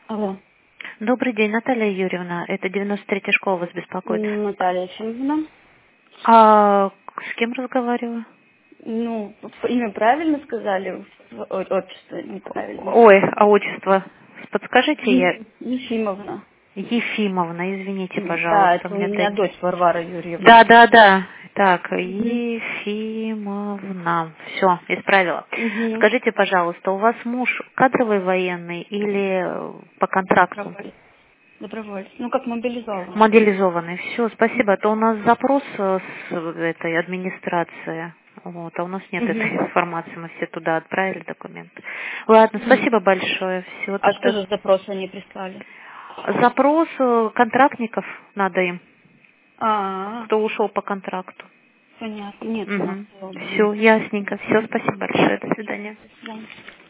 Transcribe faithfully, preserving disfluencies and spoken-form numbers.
Алло. Добрый день, Наталья Юрьевна. Это девяносто третья школа вас беспокоит. Наталья Ефимовна. А с кем разговариваю? Ну, имя правильно сказали, о- отчество неправильно. Ой, а отчество? Подскажите, я... Е- Ефимовна. Ефимовна, извините, Да, пожалуйста. это у Мне меня так... дочь Варвара Юрьевна. Да, да, да. Так, Угу. Ефимовна. Все, исправила. Угу. Скажите, пожалуйста, у вас муж кадровый военный или по контракту? Добровольец. Добровольец. Ну, как мобилизованный. Мобилизованный. Все, спасибо. Это у нас запрос э, с этой администрации. Вот, а у нас нет этой Угу. информации. Мы все туда отправили документы. Ладно, спасибо большое. Всего А что тогда. за запрос они прислали? Запрос э, контрактников надо им, А, кто ушел по контракту. понятно. Нет у нас Угу. подобного. Все, ясненько. Все, спасибо большое. До свидания. До свидания.